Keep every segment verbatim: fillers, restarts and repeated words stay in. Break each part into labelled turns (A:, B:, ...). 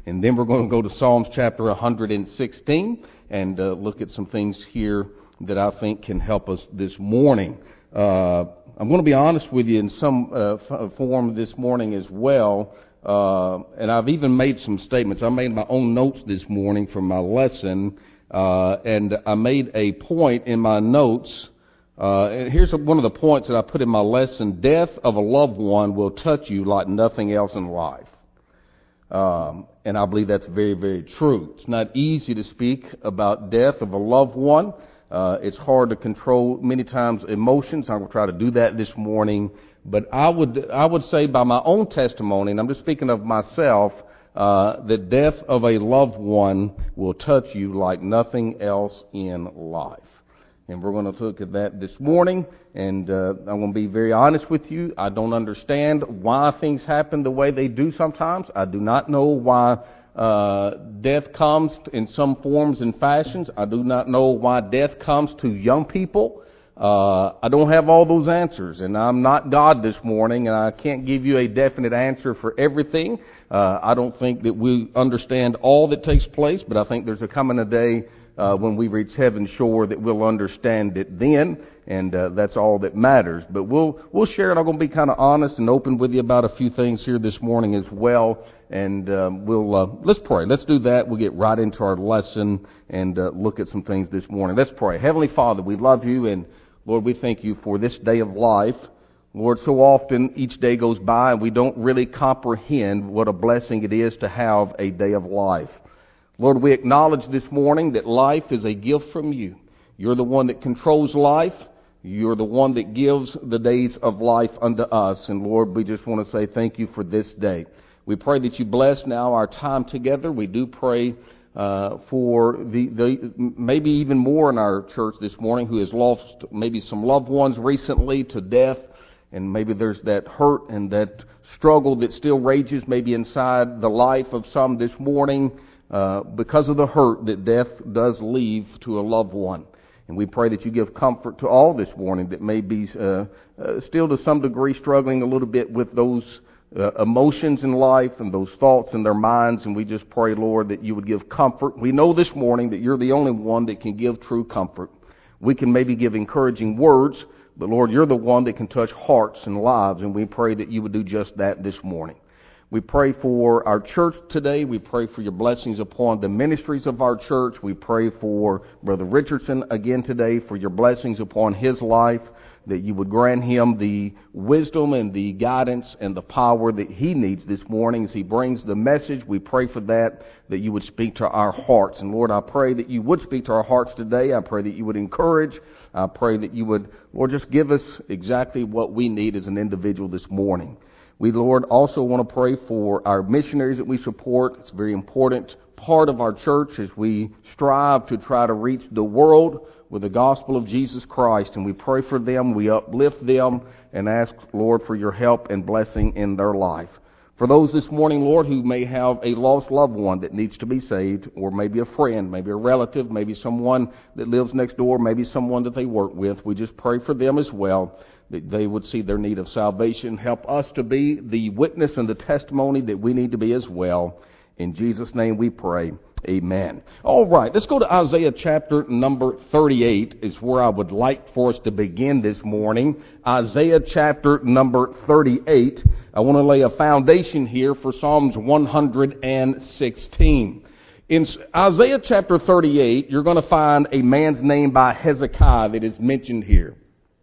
A: And then we're going to go to Psalms chapter one hundred sixteen and uh, look at some things here that I think can help us this morning. Uh, I'm going to be honest with you in some uh, f- form this morning as well. Uh, and I've even made some statements. I made my own notes this morning from my lesson, uh, and I made a point in my notes. Uh, and here's one of the points that I put in my lesson. Death of a loved one will touch you like nothing else in life. Um, and I believe that's very, very true. It's not easy to speak about death of a loved one. Uh, it's hard to control many times emotions. I'm going to try to do that this morning. But I would, I would say by my own testimony, and I'm just speaking of myself, uh, the death of a loved one will touch you like nothing else in life. And we're going to look at that this morning, and uh, I'm going to be very honest with you. I don't understand why things happen the way they do sometimes. I do not know why uh, death comes in some forms and fashions. I do not know why death comes to young people. Uh, I don't have all those answers, and I'm not God this morning, and I can't give you a definite answer for everything. Uh, I don't think that we understand all that takes place, but I think there's a coming a day uh, when we reach heaven's shore that we'll understand it then, and uh, that's all that matters. But we'll we'll share it. I'm going to be kind of honest and open with you about a few things here this morning as well, and um, we'll uh, let's pray. Let's do that. We'll get right into our lesson and uh, look at some things this morning. Let's pray. Heavenly Father, we love you, and Lord, we thank you for this day of life. Lord, so often each day goes by and we don't really comprehend what a blessing it is to have a day of life. Lord, we acknowledge this morning that life is a gift from you. You're the one that controls life. You're the one that gives the days of life unto us. And Lord, we just want to say thank you for this day. We pray that you bless now our time together. We do pray Uh, for the, the, maybe even more in our church this morning who has lost maybe some loved ones recently to death, and maybe there's that hurt and that struggle that still rages maybe inside the life of some this morning, uh, because of the hurt that death does leave to a loved one. And we pray that you give comfort to all this morning that may be, uh, uh still to some degree struggling a little bit with those Uh, emotions in life and those thoughts in their minds, and we just pray, Lord, that you would give comfort. We know this morning that you're the only one that can give true comfort. We can maybe give encouraging words, but Lord, you're the one that can touch hearts and lives, and we pray that you would do just that this morning. We pray for our church today. We pray for your blessings upon the ministries of our church. We pray for Brother Richardson again today, for your blessings upon his life, that you would grant him the wisdom and the guidance and the power that he needs this morning as he brings the message. We pray for that, that you would speak to our hearts. And Lord, I pray that you would speak to our hearts today. I pray that you would encourage. I pray that you would, Lord, just give us exactly what we need as an individual this morning. We, Lord, also want to pray for our missionaries that we support. It's a very important part of our church as we strive to try to reach the world with the gospel of Jesus Christ, and we pray for them, we uplift them, and ask, Lord, for your help and blessing in their life. For those this morning, Lord, who may have a lost loved one that needs to be saved, or maybe a friend, maybe a relative, maybe someone that lives next door, maybe someone that they work with, we just pray for them as well, that they would see their need of salvation. Help us to be the witness and the testimony that we need to be as well. In Jesus' name we pray. Amen. All right, let's go to Isaiah chapter number thirty-eight is where I would like for us to begin this morning. Isaiah chapter number thirty-eight. I want to lay a foundation here for Psalms one hundred sixteen. In Isaiah chapter thirty-eight, you're going to find a man's name by Hezekiah that is mentioned here.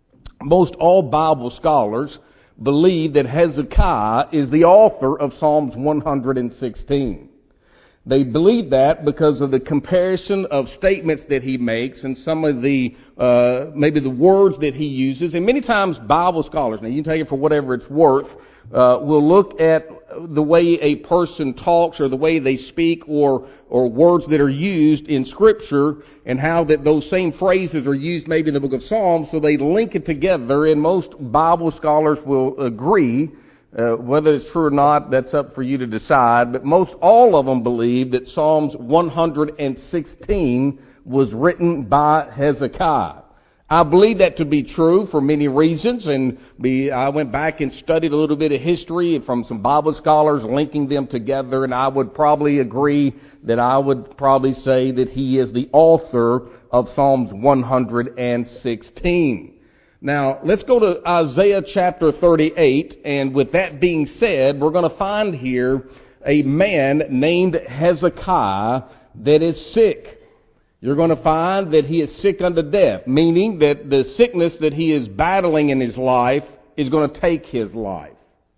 A: Most all Bible scholars believe that Hezekiah is the author of Psalms one hundred sixteen. They believe that because of the comparison of statements that he makes and some of the, uh, maybe the words that he uses. And many times Bible scholars, now you can take it for whatever it's worth, uh, will look at the way a person talks or the way they speak or, or words that are used in Scripture and how that those same phrases are used maybe in the book of Psalms, so they link it together, and most Bible scholars will agree. Uh, whether it's true or not, that's up for you to decide. But most all of them believe that Psalms one hundred sixteen was written by Hezekiah. I believe that to be true for many reasons, and be, I went back and studied a little bit of history from some Bible scholars linking them together, and I would probably agree that I would probably say that he is the author of Psalms one hundred sixteen. Now, let's go to Isaiah chapter thirty-eight, and with that being said, we're going to find here a man named Hezekiah that is sick. You're going to find that he is sick unto death, meaning that the sickness that he is battling in his life is going to take his life.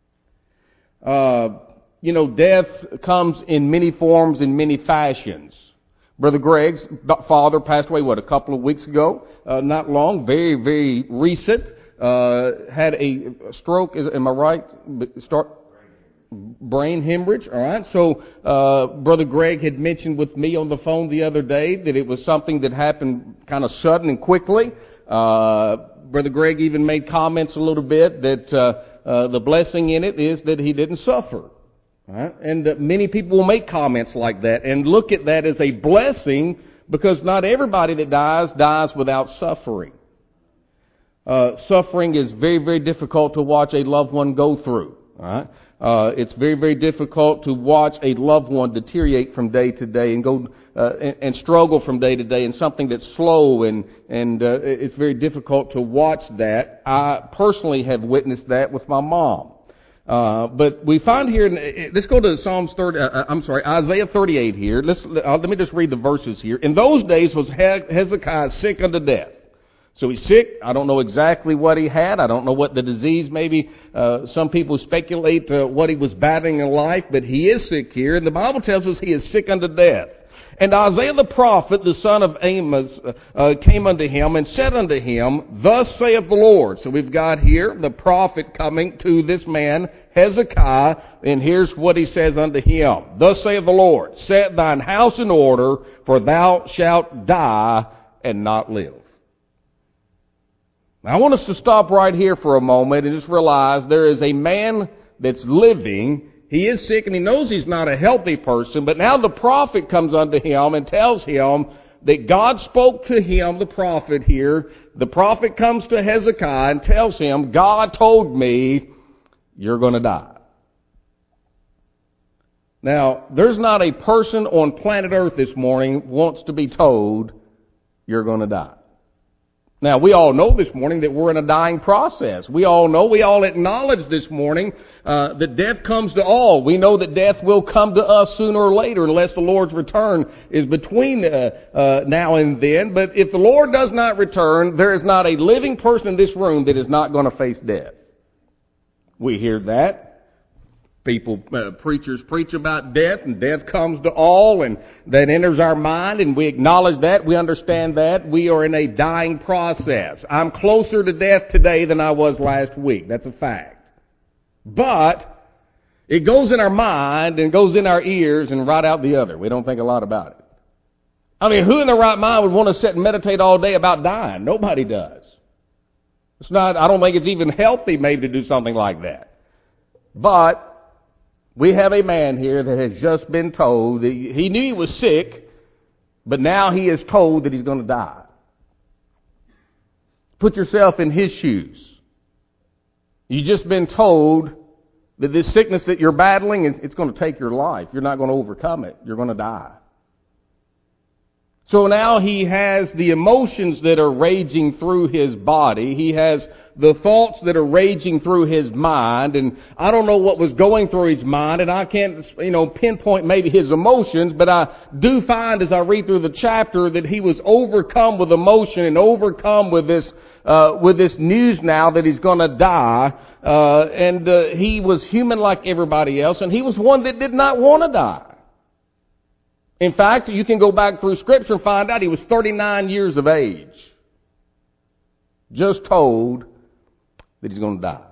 A: Uh, you know, death comes in many forms, in many fashions. Brother Greg's father passed away, what, a couple of weeks ago? Uh, not long, very, very recent. Uh, had a stroke, is, am I right? Start... brain hemorrhage, all right? So, uh, Brother Greg had mentioned with me on the phone the other day that it was something that happened kind of sudden and quickly. Uh, Brother Greg even made comments a little bit that, uh, uh, the blessing in it is that he didn't suffer. All right? And uh, many people will make comments like that and look at that as a blessing because not everybody that dies, dies without suffering. Uh, suffering is very, very difficult to watch a loved one go through. All right? Uh, it's very, very difficult to watch a loved one deteriorate from day to day and go uh, and, and struggle from day to day in something that's slow and and uh, it's very difficult to watch that. I personally have witnessed that with my mom. Uh, but we find here, let's go to Psalms thirty. Uh, I'm sorry, Isaiah thirty-eight here. Let's uh, let me just read the verses here. In those days was Hezekiah sick unto death. So he's sick. I don't know exactly what he had. I don't know what the disease, maybe uh, some people speculate uh, what he was battling in life, but he is sick here. And the Bible tells us he is sick unto death. And Isaiah the prophet, the son of Amos, uh, came unto him and said unto him, Thus saith the Lord. So we've got here the prophet coming to this man, Hezekiah, and here's what he says unto him. Thus saith the Lord, Set thine house in order, for thou shalt die and not live. Now, I want us to stop right here for a moment and just realize there is a man that's living. He is sick and he knows he's not a healthy person, but now the prophet comes unto him and tells him that God spoke to him, the prophet here. The prophet comes to Hezekiah and tells him, God told me you're going to die. Now, there's not a person on planet Earth this morning wants to be told you're going to die. Now, we all know this morning that we're in a dying process. We all know, we all acknowledge this morning uh, that death comes to all. We know that death will come to us sooner or later unless the Lord's return is between uh, uh, now and then. But if the Lord does not return, there is not a living person in this room that is not going to face death. We hear that. People, uh, preachers preach about death, and death comes to all, and that enters our mind, and we acknowledge that, we understand that. We are in a dying process. I'm closer to death today than I was last week. That's a fact. But it goes in our mind and goes in our ears and right out the other. We don't think a lot about it. I mean, who in their right mind would want to sit and meditate all day about dying? Nobody does. It's not, I don't think it's even healthy maybe to do something like that. But we have a man here that has just been told that he knew he was sick, but now he is told that he's going to die. Put yourself in his shoes. You've just been told that this sickness that you're battling, it's going to take your life. You're not going to overcome it. You're going to die. So now he has the emotions that are raging through his body. He has the thoughts that are raging through his mind, and I don't know what was going through his mind, and I can't, you know, pinpoint maybe his emotions, but I do find as I read through the chapter that he was overcome with emotion and overcome with this, uh, with this news now that he's gonna die, uh, and, uh, he was human like everybody else, and he was one that did not want to die. In fact, you can go back through Scripture and find out he was thirty-nine years of age. Just told that he's going to die.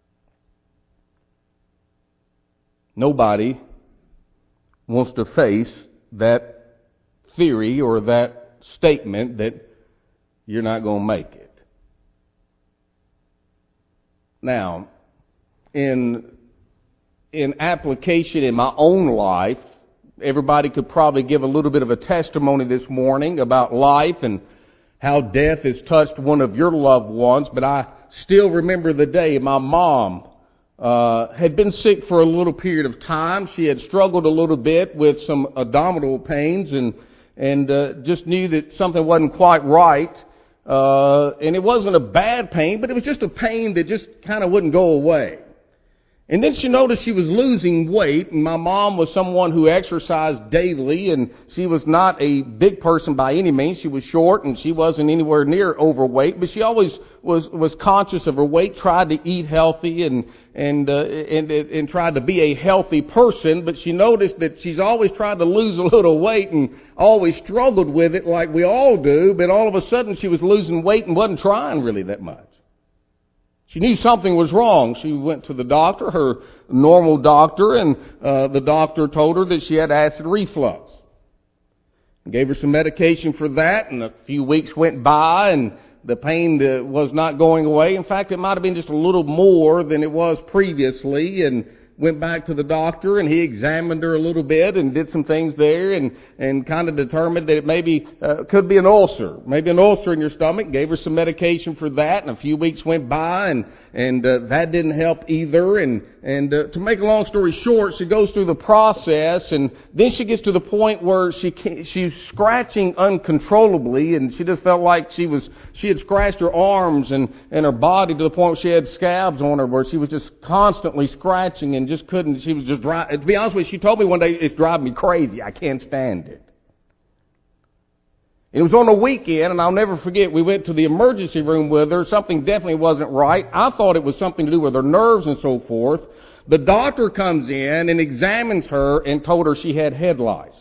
A: Nobody wants to face that theory or that statement that you're not going to make it. Now, in, in application in my own life, everybody could probably give a little bit of a testimony this morning about life and how death has touched one of your loved ones, but I still remember the day my mom uh had been sick for a little period of time. She had struggled a little bit with some abdominal pains and and uh, just knew that something wasn't quite right. Uh and it wasn't a bad pain, but it was just a pain that just kind of wouldn't go away. And then she noticed she was losing weight, and my mom was someone who exercised daily, and she was not a big person by any means. She was short, and she wasn't anywhere near overweight, but she always was was conscious of her weight, tried to eat healthy, and and uh, and and tried to be a healthy person. But she noticed that she's always tried to lose a little weight and always struggled with it, like we all do. But all of a sudden, she was losing weight and wasn't trying really that much. She knew something was wrong. She went to the doctor, her normal doctor, and uh, the doctor told her that she had acid reflux. Gave her some medication for that, and a few weeks went by, and the pain uh, was not going away. In fact, it might have been just a little more than it was previously, and went back to the doctor, and he examined her a little bit and did some things there, and and kind of determined that it maybe uh, could be an ulcer, maybe an ulcer in your stomach. Gave her some medication for that, and a few weeks went by, and and uh, that didn't help either. And and uh, to make a long story short, she goes through the process, and then she gets to the point where she can't, she's scratching uncontrollably, and she just felt like she was she had scratched her arms and and her body to the point where she had scabs on her, where she was just constantly scratching and just couldn't. She was just dry. To be honest with you, she told me one day, "It's driving me crazy. I can't stand it." It was on a weekend, and I'll never forget, we went to the emergency room with her. Something definitely wasn't right. I thought it was something to do with her nerves and so forth. The doctor comes in and examines her and told her she had head lice.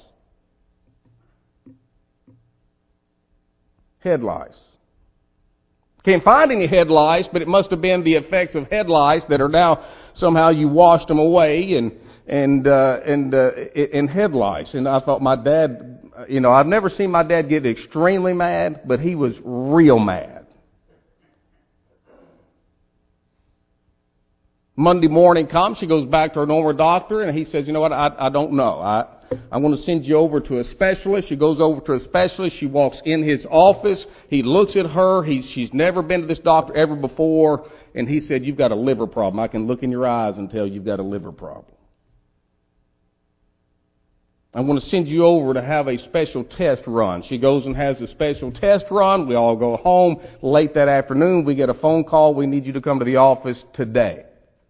A: Head lice. Can't find any head lice, but it must have been the effects of head lice that are now somehow you washed them away, and and uh, and uh, and head lice. And I thought, my dad, you know, I've never seen my dad get extremely mad, but he was real mad. Monday morning comes, she goes back to her normal doctor, and he says, "You know what? I I don't know. I I'm going to send you over to a specialist." She goes over to a specialist. She walks in his office. He looks at her. He's she's never been to this doctor ever before, and he said, "You've got a liver problem. I can look in your eyes and tell you've got a liver problem. I'm going to send you over to have a special test run." She goes and has a special test run. We all go home. Late that afternoon, we get a phone call. "We need you to come to the office today."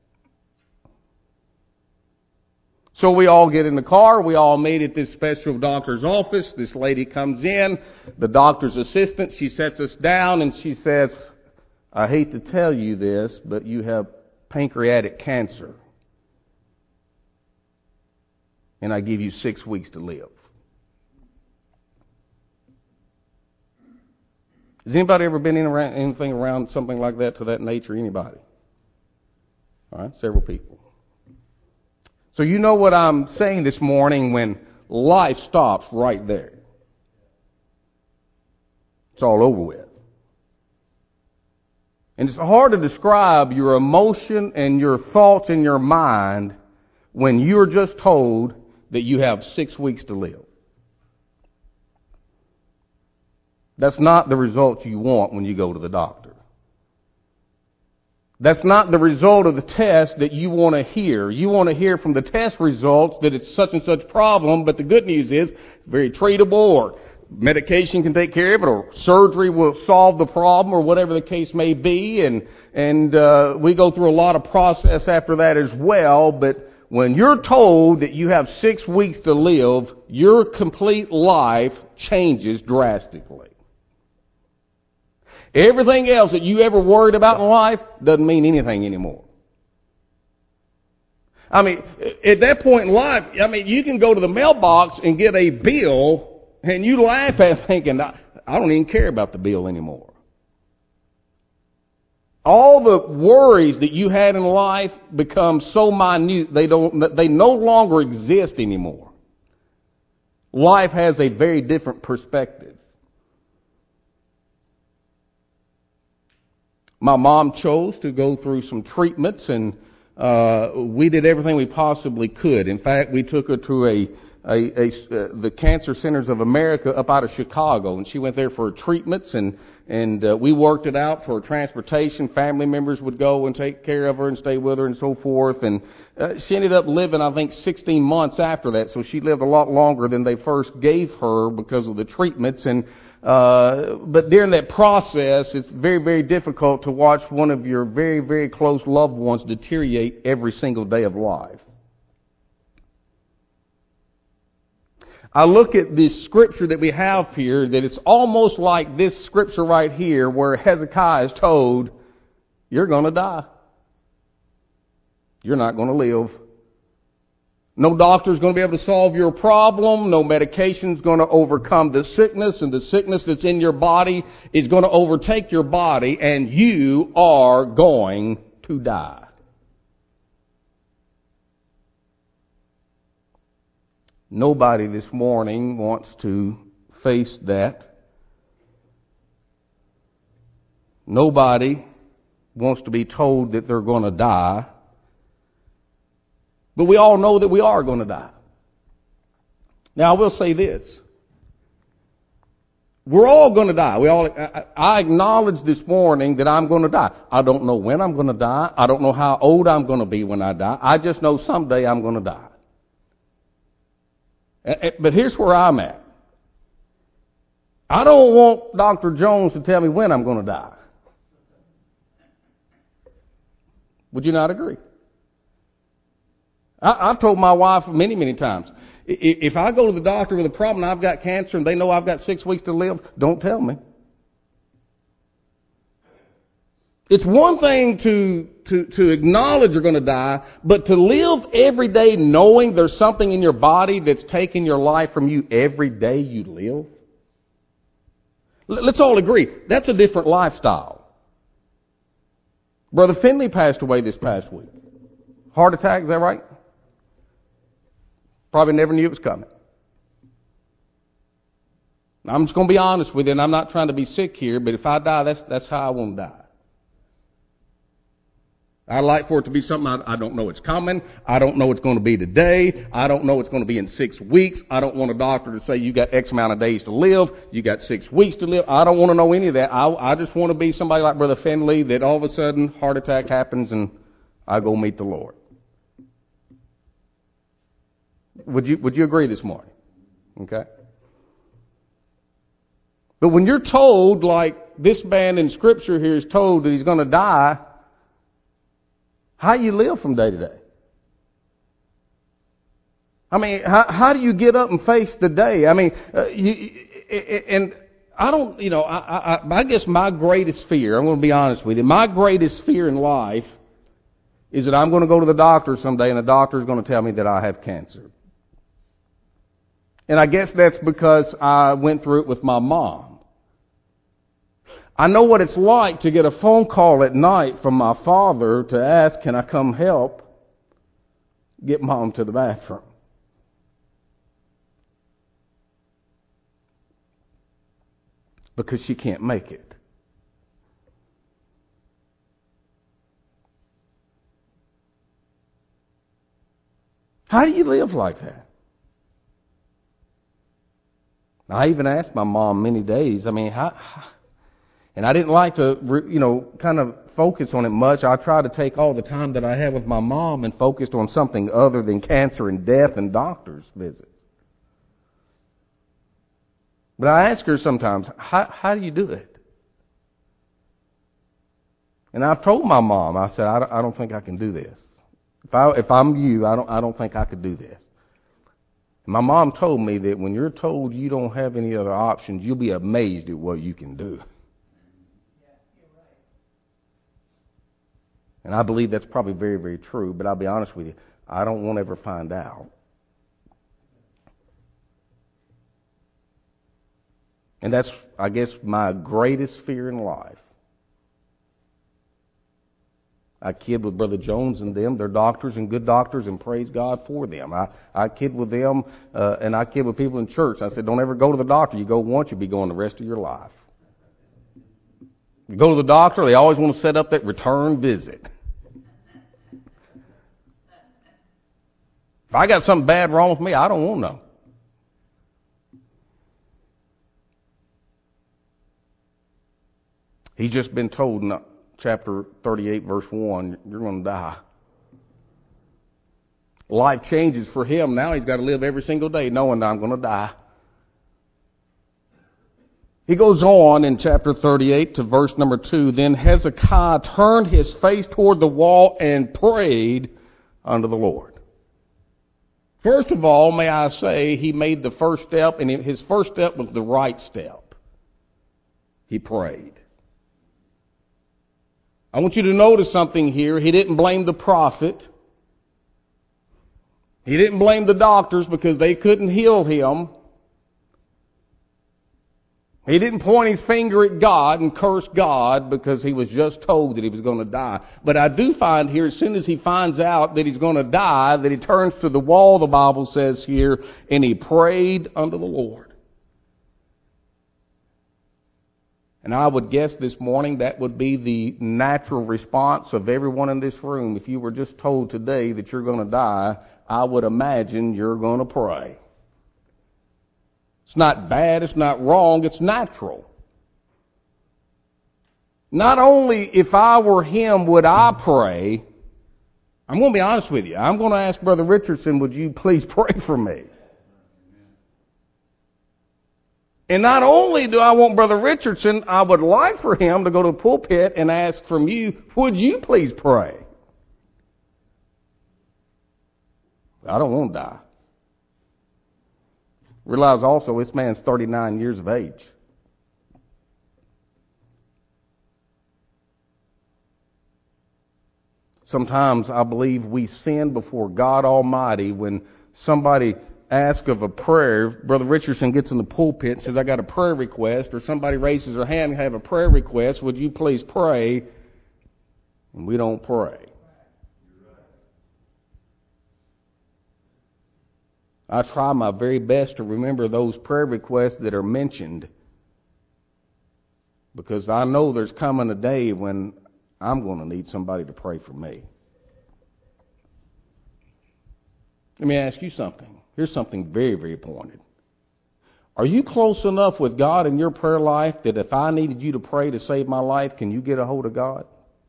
A: So we all get in the car. We all meet at this special doctor's office. This lady comes in, the doctor's assistant. She sets us down and she says, "I hate to tell you this, but you have pancreatic cancer. And I give you six weeks to live." Has anybody ever been in around, anything around something like that, to that nature? Anybody? All right, several people. So you know what I'm saying this morning, when life stops right there. It's all over with. And it's hard to describe your emotion and your thoughts in your mind when you're just told that you have six weeks to live. That's not the result you want when you go to the doctor. That's not the result of the test that you want to hear. You want to hear from the test results that it's such and such problem, but the good news is it's very treatable, or medication can take care of it, or surgery will solve the problem, or whatever the case may be. And and uh, we go through a lot of process after that as well. But when you're told that you have six weeks to live, your complete life changes drastically. Everything else that you ever worried about in life doesn't mean anything anymore. I mean, at that point in life, I mean, you can go to the mailbox and get a bill, and you laugh at it thinking, I don't even care about the bill anymore. All the worries that you had in life become so minute, they don't, they no longer exist anymore. Life has a very different perspective. My mom chose to go through some treatments, and uh, we did everything we possibly could. In fact, we took her to a a, a uh, the Cancer Centers of America up out of Chicago, and she went there for treatments, and and uh, we worked it out for transportation. Family members would go and take care of her and stay with her and so forth. And uh, she ended up living, I think, sixteen months after that. So she lived a lot longer than they first gave her because of the treatments. And uh, but during that process, it's very, very difficult to watch one of your very, very close loved ones deteriorate every single day of life. I look at this scripture that we have here, that it's almost like this scripture right here where Hezekiah is told, you're going to die. You're not going to live. No doctor's going to be able to solve your problem. No medication's going to overcome the sickness, and the sickness that's in your body is going to overtake your body, and you are going to die. Nobody this morning wants to face that. Nobody wants to be told that they're going to die. But we all know that we are going to die. Now, I will say this. We're all going to die. We all, I, I acknowledge this morning that I'm going to die. I don't know when I'm going to die. I don't know how old I'm going to be when I die. I just know someday I'm going to die. But here's where I'm at. I don't want Doctor Jones to tell me when I'm going to die. Would you not agree? I, I've told my wife many, many times, if I go to the doctor with a problem and I've got cancer and they know I've got six weeks to live, don't tell me. It's one thing to, to, to acknowledge you're going to die, but to live every day knowing there's something in your body that's taking your life from you every day you live. Let's all agree, that's a different lifestyle. Brother Finley passed away this past week. Heart attack, is that right? Probably never knew it was coming. I'm just going to be honest with you, and I'm not trying to be sick here, but if I die, that's, that's how I want to die. I'd like for it to be something I, I don't know it's coming. I don't know it's going to be today. I don't know it's going to be in six weeks. I don't want a doctor to say you got X amount of days to live. You got six weeks to live. I don't want to know any of that. I, I just want to be somebody like Brother Finley that all of a sudden heart attack happens and I go meet the Lord. Would you, would you agree this morning? Okay. But when you're told, like this man in Scripture here is told that he's going to die, how do you live from day to day? I mean, how, how do you get up and face the day? I mean, uh, you, and I don't, you know, I, I, I guess my greatest fear, I'm going to be honest with you, my greatest fear in life is that I'm going to go to the doctor someday and the doctor is going to tell me that I have cancer. And I guess that's because I went through it with my mom. I know what it's like to get a phone call at night from my father to ask, can I come help get mom to the bathroom? Because she can't make it. How do you live like that? I even asked my mom many days, I mean, how... And I didn't like to, you know, kind of focus on it much. I tried to take all the time that I had with my mom and focused on something other than cancer and death and doctor's visits. But I ask her sometimes, how, how do you do it? And I've told my mom, I said, I don't, I don't think I can do this. If I, if I'm you, I don't, I don't think I could do this. And my mom told me that when you're told you don't have any other options, you'll be amazed at what you can do. And I believe that's probably very, very true, but I'll be honest with you, I don't want to ever find out. And that's, I guess, my greatest fear in life. I kid with Brother Jones and them. They're doctors and good doctors, and praise God for them. I, I kid with them, uh, and I kid with people in church. I said, don't ever go to the doctor. You go once, you'll be going the rest of your life. You go to the doctor, they always want to set up that return visit. If I got something bad wrong with me, I don't want to know. He's just been told in chapter thirty-eight, verse one, you're going to die. Life changes for him. Now he's got to live every single day knowing that I'm going to die. He goes on in chapter thirty-eight to verse number two. Then Hezekiah turned his face toward the wall and prayed unto the Lord. First of all, may I say, he made the first step, and his first step was the right step. He prayed. I want you to notice something here. He didn't blame the prophet. He didn't blame the doctors because they couldn't heal him. He didn't point his finger at God and curse God because he was just told that he was going to die. But I do find here, as soon as he finds out that he's going to die, that he turns to the wall, the Bible says here, and he prayed unto the Lord. And I would guess this morning that would be the natural response of everyone in this room. If you were just told today that you're going to die, I would imagine you're going to pray. It's not bad, it's not wrong, it's natural. Not only if I were him would I pray, I'm going to be honest with you. I'm going to ask Brother Richardson, would you please pray for me? And not only do I want Brother Richardson, I would like for him to go to the pulpit and ask from you, would you please pray? I don't want to die. Realize also this man's thirty-nine years of age. Sometimes I believe we sin before God Almighty when somebody asks of a prayer. Brother Richardson gets in the pulpit and says, I got a prayer request, or somebody raises their hand and have a prayer request, would you please pray? And we don't pray. I try my very best to remember those prayer requests that are mentioned, because I know there's coming a day when I'm going to need somebody to pray for me. Let me ask you something. Here's something very, very pointed. Are you close enough with God in your prayer life that if I needed you to pray to save my life, can you get a hold of God?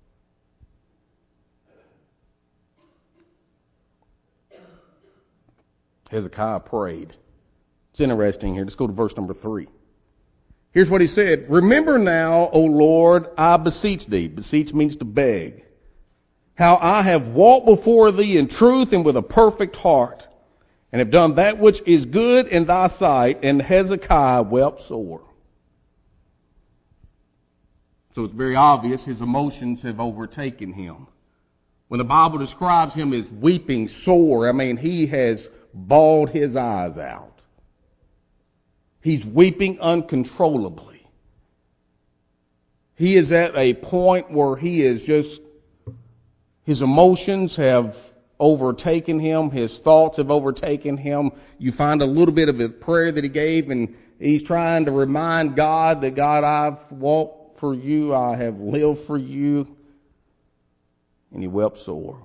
A: Hezekiah prayed. It's interesting here. Let's go to verse number three. Here's what he said. Remember now, O Lord, I beseech thee. Beseech means to beg. How I have walked before thee in truth and with a perfect heart, and have done that which is good in thy sight. And Hezekiah wept sore. So it's very obvious his emotions have overtaken him. When the Bible describes him as weeping sore, I mean, he has bawled his eyes out. He's weeping uncontrollably. He is at a point where he is just, his emotions have overtaken him. His thoughts have overtaken him. You find a little bit of a prayer that he gave, and he's trying to remind God that, God, I've walked for you. I have lived for you. And he wept sore.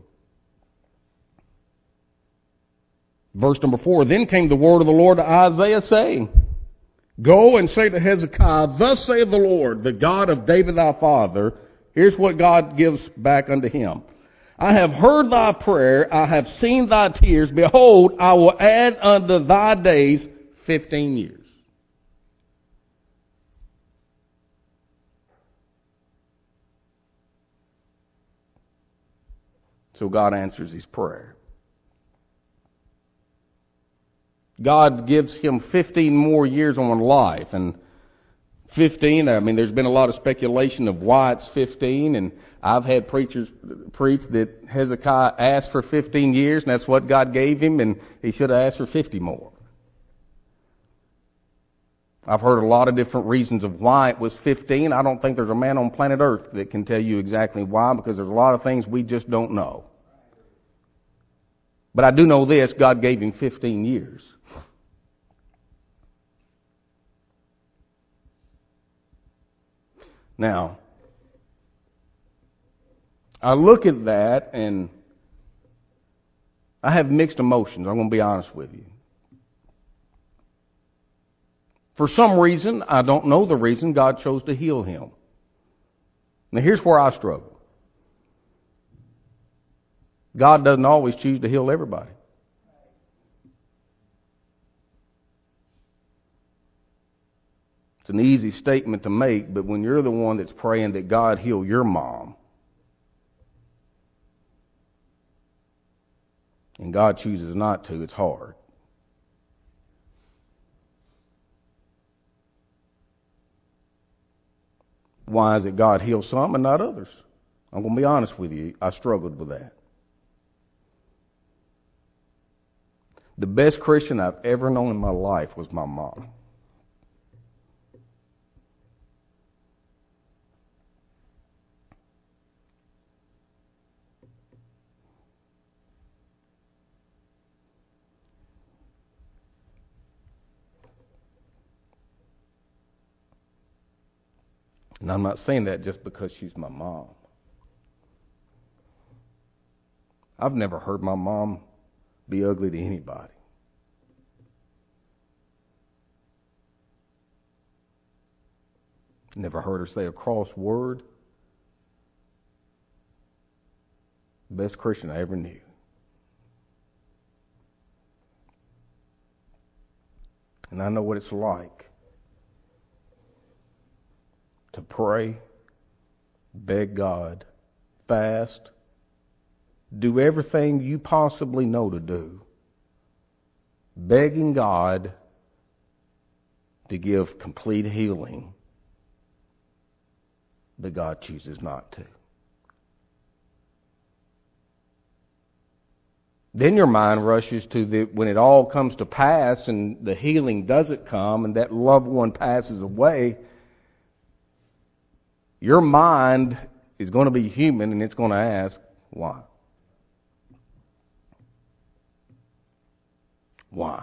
A: Verse number four, then came the word of the Lord to Isaiah, saying, Go and say to Hezekiah, Thus saith the Lord, the God of David thy father. Here's what God gives back unto him. I have heard thy prayer, I have seen thy tears. Behold, I will add unto thy days fifteen years. So God answers his prayer. God gives him fifteen more years on life. And fifteen, I mean, there's been a lot of speculation of why it's fifteen. And I've had preachers preach that Hezekiah asked for fifteen years, and that's what God gave him, and he should have asked for fifty more. I've heard a lot of different reasons of why it was fifteen. I don't think there's a man on planet Earth that can tell you exactly why, because there's a lot of things we just don't know. But I do know this, God gave him fifteen years. Now, I look at that and I have mixed emotions. I'm going to be honest with you. For some reason, I don't know the reason, God chose to heal him. Now here's where I struggle. God doesn't always choose to heal everybody. It's an easy statement to make, but when you're the one that's praying that God heal your mom, and God chooses not to, it's hard. Why is it God heals some and not others? I'm going to be honest with you. I struggled with that. The best Christian I've ever known in my life was my mom. And I'm not saying that just because she's my mom. I've never heard my mom be ugly to anybody. Never heard her say a cross word. Best Christian I ever knew. And I know what it's like to pray, beg God, fast, do everything you possibly know to do, begging God to give complete healing, but God chooses not to. Then your mind rushes to the when it all comes to pass and the healing doesn't come and that loved one passes away. Your mind is going to be human and it's going to ask, why? Why?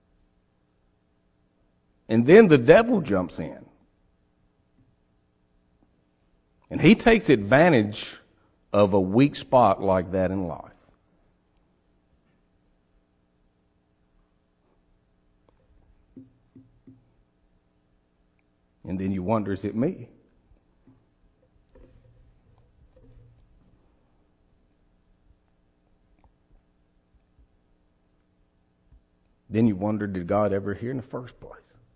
A: And then the devil jumps in. And he takes advantage of a weak spot like that in life. And then you wonder, is it me? Then you wonder, did God ever hear in the first place?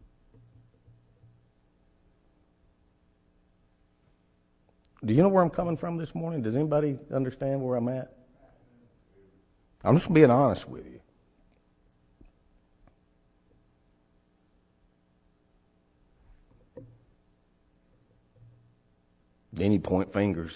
A: Do you know where I'm coming from this morning? Does anybody understand where I'm at? I'm just being honest with you. Then you point fingers.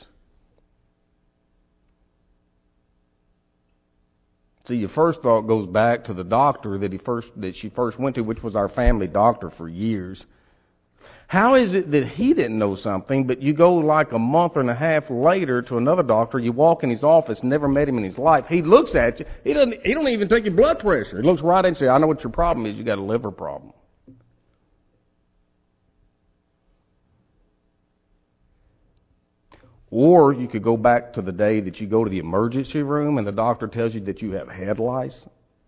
A: See, your first thought goes back to the doctor that he first that she first went to, which was our family doctor for years. How is it that he didn't know something, but you go like a month and a half later to another doctor, you walk in his office, never met him in his life, he looks at you, he doesn't he don't even take your blood pressure. He looks right at you and says, I know what your problem is, you got a liver problem. Or you could go back to the day that you go to the emergency room and the doctor tells you that you have head lice.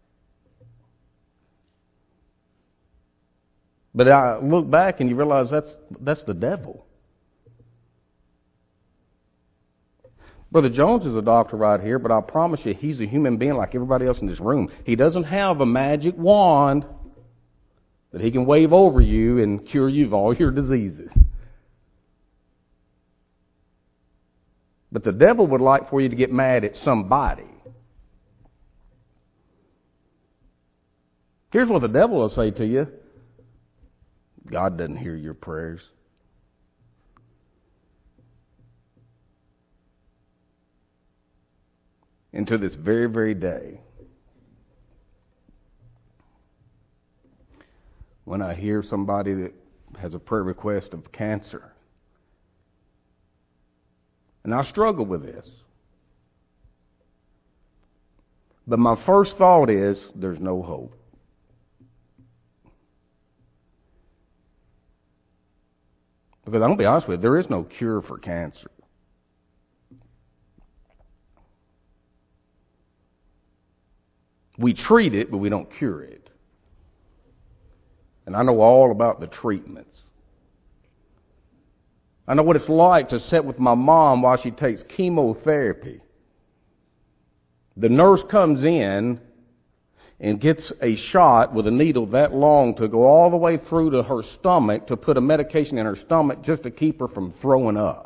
A: But I look back and you realize that's that's the devil. Brother Jones is a doctor right here, but I promise you he's a human being like everybody else in this room. He doesn't have a magic wand that he can wave over you and cure you of all your diseases. But the devil would like for you to get mad at somebody. Here's what the devil will say to you. God doesn't hear your prayers. And to this very, very day, when I hear somebody that has a prayer request of cancer, and I struggle with this, but my first thought is, there's no hope. Because I'm going to be honest with you, there is no cure for cancer. We treat it, but we don't cure it. And I know all about the treatments. I know what it's like to sit with my mom while she takes chemotherapy. The nurse comes in and gets a shot with a needle that long to go all the way through to her stomach to put a medication in her stomach just to keep her from throwing up.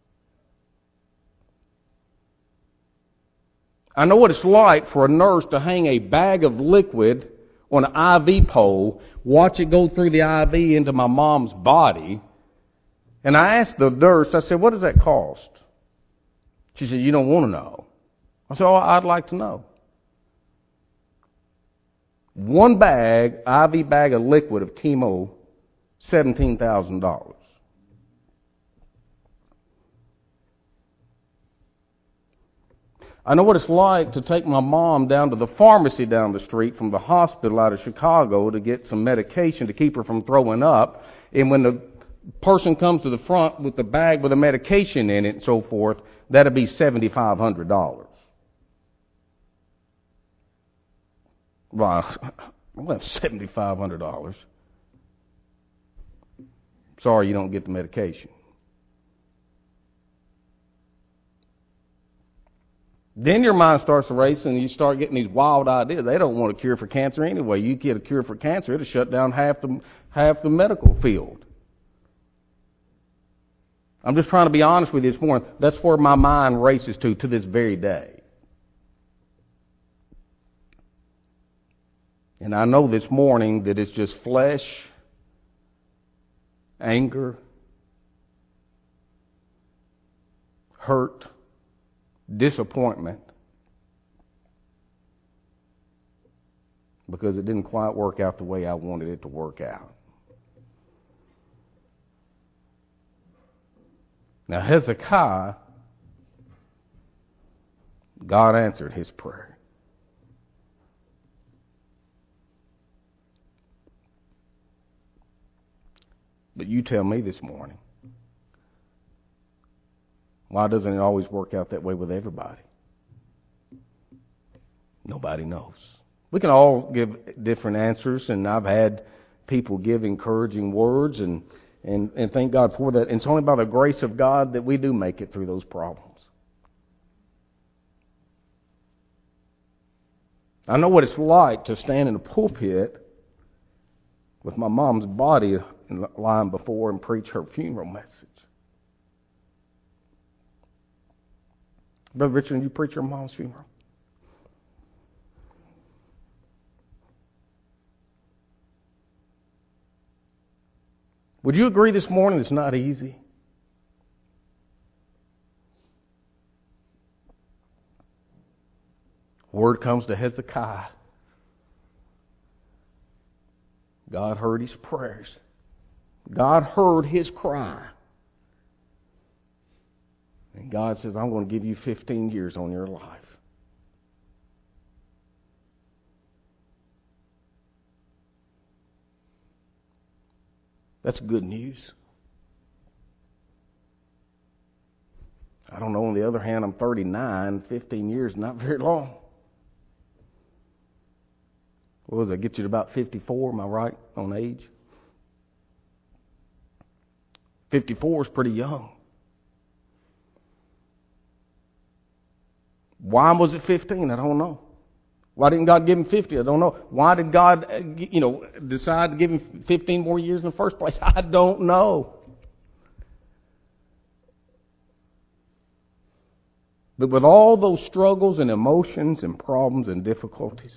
A: I know what it's like for a nurse to hang a bag of liquid on an I V pole, watch it go through the I V into my mom's body. And I asked the nurse, I said, what does that cost? She said, you don't want to know. I said, oh, I'd like to know. One bag, I V bag of liquid of chemo, seventeen thousand dollars. I know what it's like to take my mom down to the pharmacy down the street from the hospital out of Chicago to get some medication to keep her from throwing up. And when the person comes to the front with the bag with the medication in it and so forth, that'll be seven thousand five hundred dollars. Well, I'm going to have seven thousand five hundred dollars. Sorry you don't get the medication. Then your mind starts racing and you start getting these wild ideas. They don't want a cure for cancer anyway. You get a cure for cancer, it'll shut down half the, half the medical field. I'm just trying to be honest with you this morning. That's where my mind races to, to this very day. And I know this morning that it's just flesh, anger, hurt, disappointment, because it didn't quite work out the way I wanted it to work out. Now Hezekiah, God answered his prayer. But you tell me this morning, why doesn't it always work out that way with everybody? Nobody knows. We can all give different answers, and I've had people give encouraging words, and, and, and thank God for that. And it's only by the grace of God that we do make it through those problems. I know what it's like to stand in a pulpit with my mom's body lying before and preach her funeral message. Brother Richard, you preach your mom's funeral? Would you agree this morning it's not easy? Word comes to Hezekiah. God heard his prayers. God heard his cry. And God says, I'm going to give you fifteen years on your life. That's good news. I don't know, on the other hand, I'm thirty-nine, fifteen years, not very long. What does that get you to about fifty-four? Am I right on age? fifty-four is pretty young. Why was it fifteen? I don't know. Why didn't God give him fifty? I don't know. Why did God, you know, decide to give him fifteen more years in the first place? I don't know. But with all those struggles and emotions and problems and difficulties,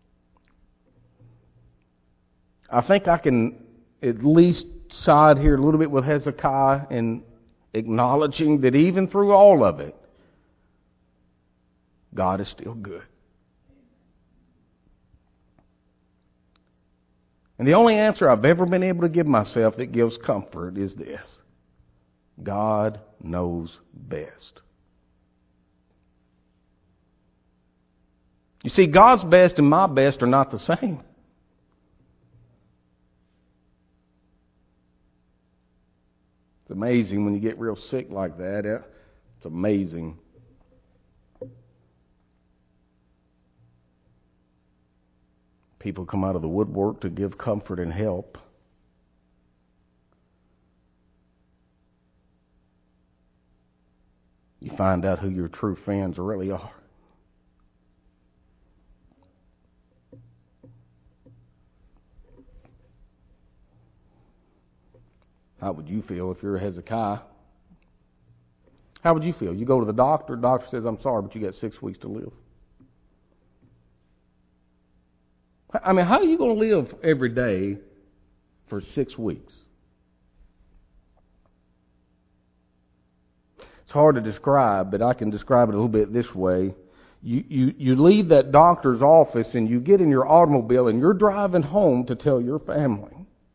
A: I think I can at least side here a little bit with Hezekiah in acknowledging that even through all of it, God is still good. And the only answer I've ever been able to give myself that gives comfort is this: God knows best. You see, God's best and my best are not the same. It's amazing when you get real sick like that. It's amazing. People come out of the woodwork to give comfort and help. you find out who your true friends really are. How would you feel if you're Hezekiah? How would you feel? You go to the doctor, the doctor says, I'm sorry, but you got six weeks to live. I mean, how are you going to live every day for six weeks? It's hard to describe, but I can describe it a little bit this way. You, you, you leave that doctor's office and you get in your automobile and you're driving home to tell your family.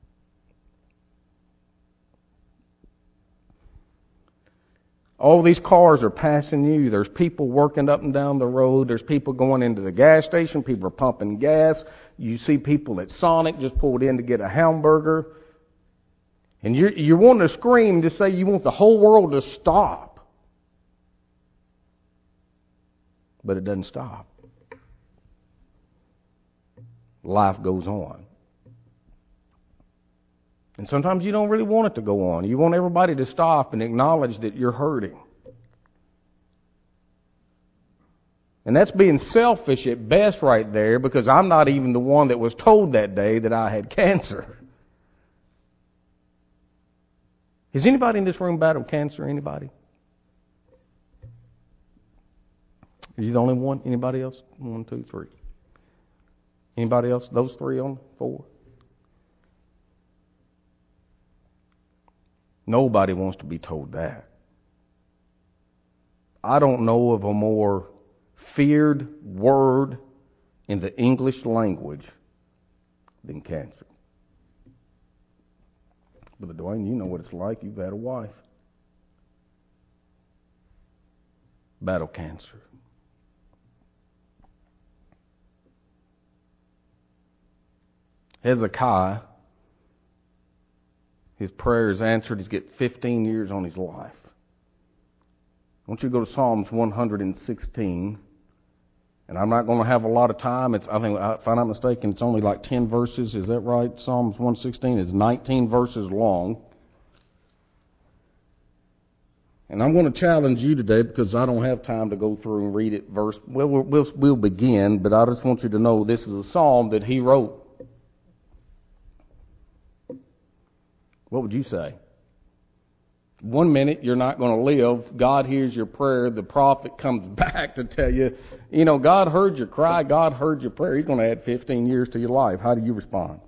A: All these cars are passing you. There's people working up and down the road. There's people going into the gas station. People are pumping gas. You see people at Sonic just pulled in to get a hamburger. And you're, you're wanting to scream to say you want the whole world to stop. But it doesn't stop. Life goes on. And sometimes you don't really want it to go on. You want everybody to stop and acknowledge that you're hurting. And that's being selfish at best right there, because I'm not even the one that was told that day that I had cancer. Has anybody in this room battled cancer? Anybody? Are you the only one? Anybody else? One, two, three. Anybody else? Those three on four? Nobody wants to be told that. I don't know of a more feared word in the English language than cancer. Brother Dwayne, you know what it's like. You've had a wife battle cancer. Hezekiah, his prayer is answered. He's got fifteen years on his life. I want you to go to Psalms one hundred sixteen. And I'm not going to have a lot of time. It's, I think, if I'm not mistaken, it's only like ten verses. Is that right? Psalms one sixteen is nineteen verses long. And I'm going to challenge you today, because I don't have time to go through and read it verse. Well, we'll, we'll, we'll begin, but I just want you to know this is a psalm that he wrote. What would you say? One minute you're not going to live. God hears your prayer. The prophet comes back to tell you, you know, God heard your cry. God heard your prayer. He's going to add fifteen years to your life. How do you respond?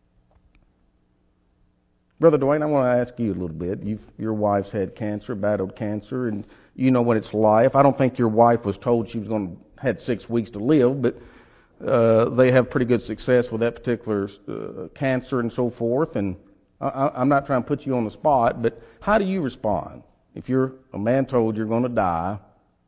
A: Brother Dwayne, I want to ask you a little bit. You've, your wife's had cancer, battled cancer, and you know what it's like. I don't think your wife was told she was going to had six weeks to live, but uh, they have pretty good success with that particular uh, cancer and so forth. And I, I'm not trying to put you on the spot, but how do you respond if you're a man told you're going to die,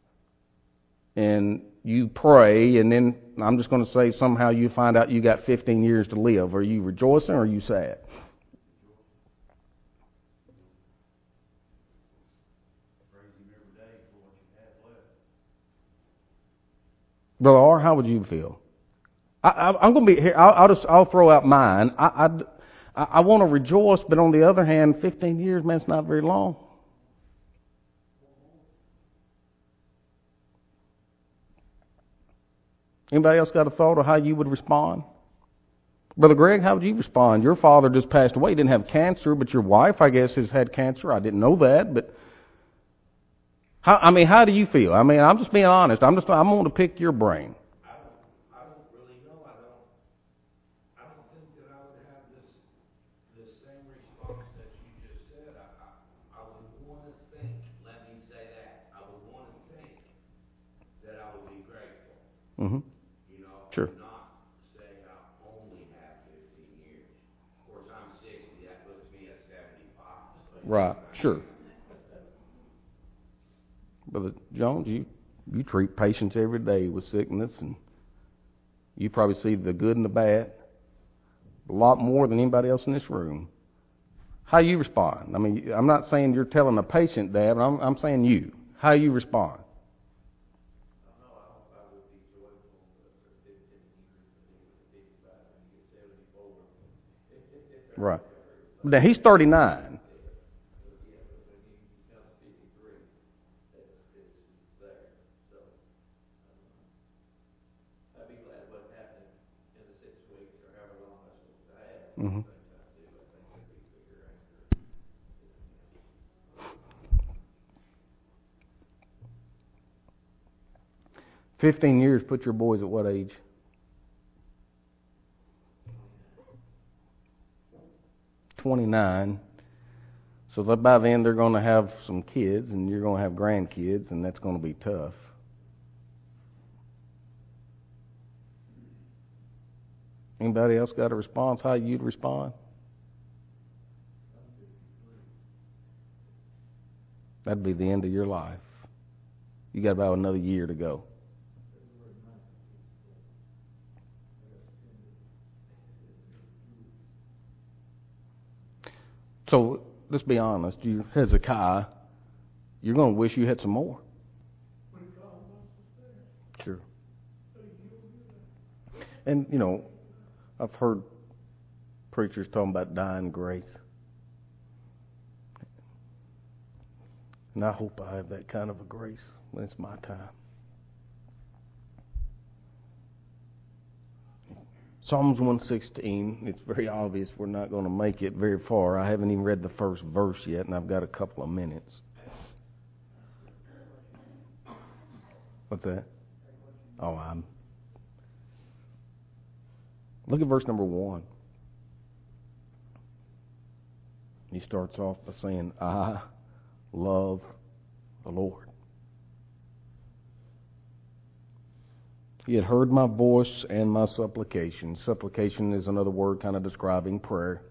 A: and you pray, and then I'm just going to say somehow you find out you got fifteen years to live? Are you rejoicing or are you sad? Brother R, how would you feel? I, I, I'm going to be here. I'll, I'll just I'll throw out mine. I, I, I want to rejoice, but on the other hand, fifteen years, man, it's not very long. Anybody else got a thought of how you would respond? Brother Greg, how would you respond? Your father just passed away. He didn't have cancer, but your wife, I guess, has had cancer. I didn't know that, but how, I mean, how do you feel? I mean, I'm just being honest. I'm just I'm going to pick your brain.
B: I don't, I don't really know. I don't, I don't think that I would have this, this same response that you just said. I, I, I would want to think. Let me say that. I would want to think that I would be grateful.
A: Mm-hmm.
B: You know,
A: Sure.
B: and not say I only have fifteen years. Of course, I'm sixty. That puts me at seventy-five. So
A: Right. Sure. Brother Jones, you, you treat patients every day with sickness, and you probably see the good and the bad a lot more than anybody else in this room. How you respond? I mean, I'm not saying you're telling a patient that, but I'm, I'm saying you. How you respond? Right. Now, he's thirty-nine. Mm-hmm. Fifteen years, put your boys at what age? Twenty-nine. So that by then they're going to have some kids, and you're going to have grandkids, and that's going to be tough. Anybody else got a response? How you'd respond? That'd be the end of your life. You got about another year to go. So let's be honest. You, Hezekiah, you're going to wish you had some more. Sure. And you know, I've heard preachers talking about dying grace. And I hope I have that kind of a grace when it's my time. Psalms one sixteen, it's very obvious we're not going to make it very far. I haven't even read the first verse yet, and I've got a couple of minutes. What's that? Oh, I'm... Look at verse number one. He starts off by saying, I love the Lord. He had heard my voice and my supplication. Supplication is another word kind of describing prayer.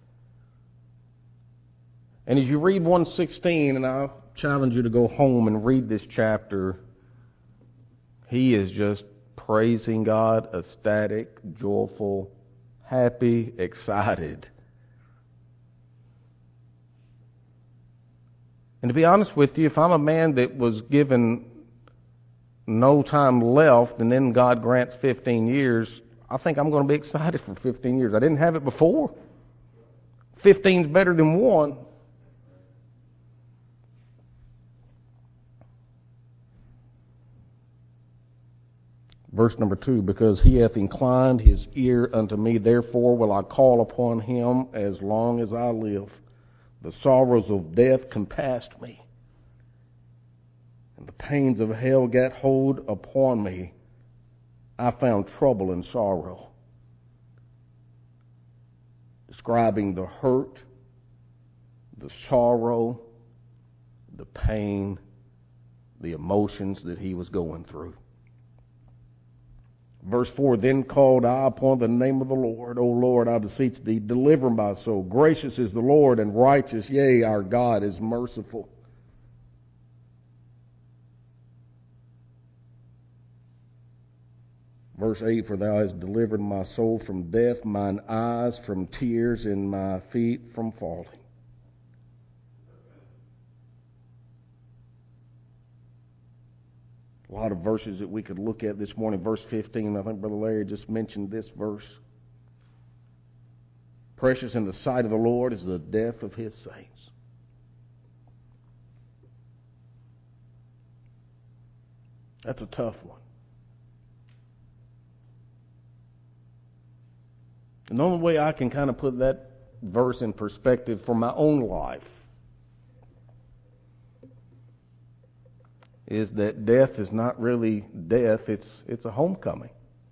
A: And as you read one sixteen, and I challenge you to go home and read this chapter, he is just praising God, ecstatic, joyful, happy, excited. And to be honest with you, if I'm a man that was given no time left and then God grants fifteen years, I think I'm going to be excited for fifteen years. I didn't have it before. fifteen's better than one. Verse number two, because he hath inclined his ear unto me, therefore will I call upon him as long as I live. The sorrows of death compassed me, and the pains of hell gat hold upon me. I found trouble and sorrow. Describing the hurt, the sorrow, the pain, the emotions that he was going through. Verse four, then called I upon the name of the Lord. O Lord, I beseech thee, deliver my soul. Gracious is the Lord and righteous, yea, our God is merciful. Verse eight, for thou hast delivered my soul from death, mine eyes from tears, and my feet from falling. A lot of verses that we could look at this morning. Verse fifteen, I think Brother Larry just mentioned this verse. Precious in the sight of the Lord is the death of his saints. That's a tough one. And the only way I can kind of put that verse in perspective for my own life is that death is not really death, it's it's a homecoming.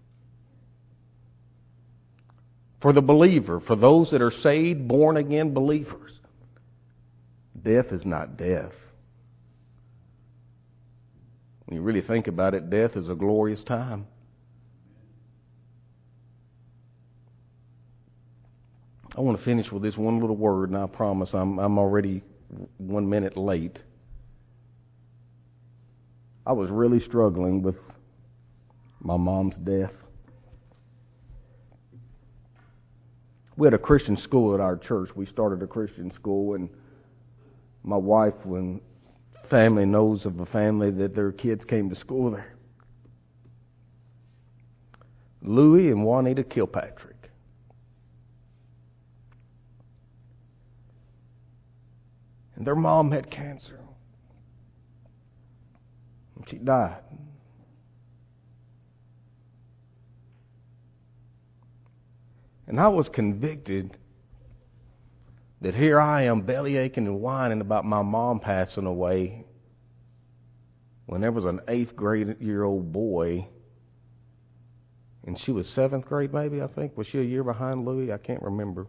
A: For the believer, for those that are saved, born again believers, death is not death. When you really think about it, death is a glorious time. I want to finish with this one little word, and I promise I'm I'm already one minute late. I was really struggling with my mom's death. We had a Christian school at our church. We started a Christian school, and my wife, when family knows of a family that their kids came to school there, Louis and Juanita Kilpatrick. And their mom had cancer. And she died. And I was convicted that here I am belly aching and whining about my mom passing away when there was an eighth grade year old boy, and she was seventh grade maybe, I think. Was she a year behind Louis? I can't remember.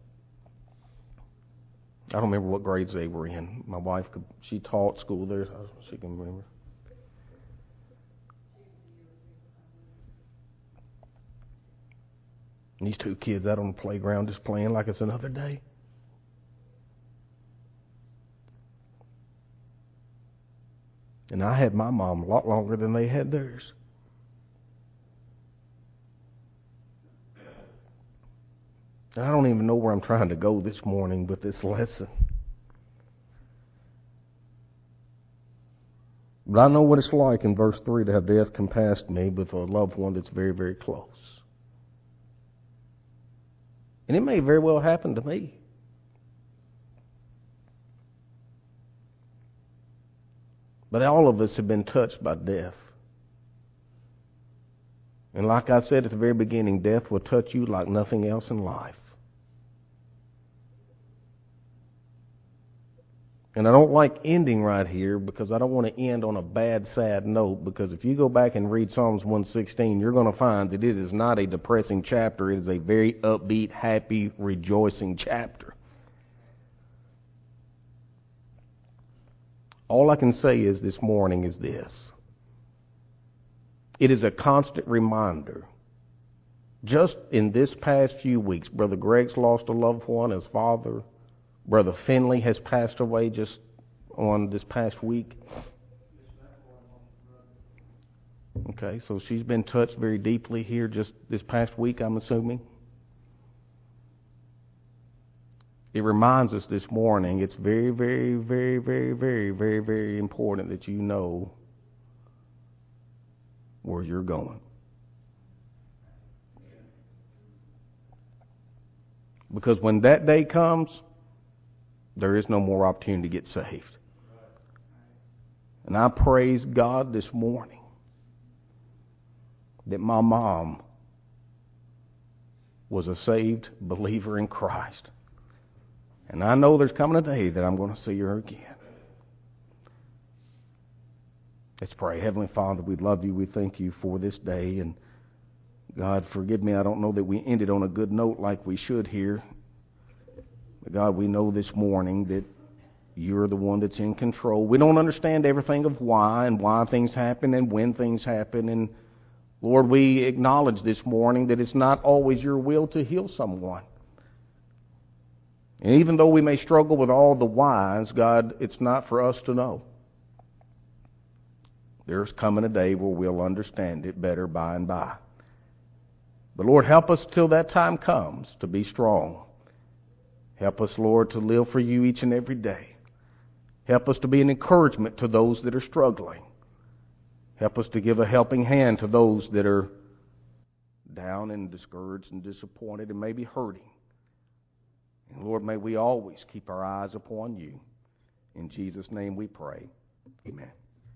A: I don't remember what grades they were in. My wife, could, she taught school there, so she can remember. And these two kids out on the playground just playing like it's another day. And I had my mom a lot longer than they had theirs. And I don't even know where I'm trying to go this morning with this lesson. But I know what it's like in verse three to have death come past me with a loved one that's very, very close. And it may very well happen to me. But all of us have been touched by death. And like I said at the very beginning, death will touch you like nothing else in life. And I don't like ending right here because I don't want to end on a bad, sad note, because if you go back and read Psalms one sixteen, you're going to find that it is not a depressing chapter. It is a very upbeat, happy, rejoicing chapter. All I can say is this morning is this. It is a constant reminder. Just in this past few weeks, Brother Greg's lost a loved one, his father. Brother Finley has passed away just on this past week. Okay, so she's been touched very deeply here just this past week, I'm assuming. It reminds us this morning, it's very, very, very, very, very, very, very important that you know where you're going. Because when that day comes, there is no more opportunity to get saved. And I praise God this morning that my mom was a saved believer in Christ. And I know there's coming a day that I'm going to see her again. Let's pray. Heavenly Father, we love you. We thank you for this day. And God, forgive me, I don't know that we ended on a good note like we should here. But God, we know this morning that you're the one that's in control. We don't understand everything of why and why things happen and when things happen. And Lord, we acknowledge this morning that it's not always your will to heal someone. And even though we may struggle with all the whys, God, it's not for us to know. There's coming a day where we'll understand it better by and by. But Lord, help us till that time comes to be strong. Help us, Lord, to live for you each and every day. Help us to be an encouragement to those that are struggling. Help us to give a helping hand to those that are down and discouraged and disappointed and maybe hurting. And Lord, may we always keep our eyes upon you. In Jesus' name we pray. Amen.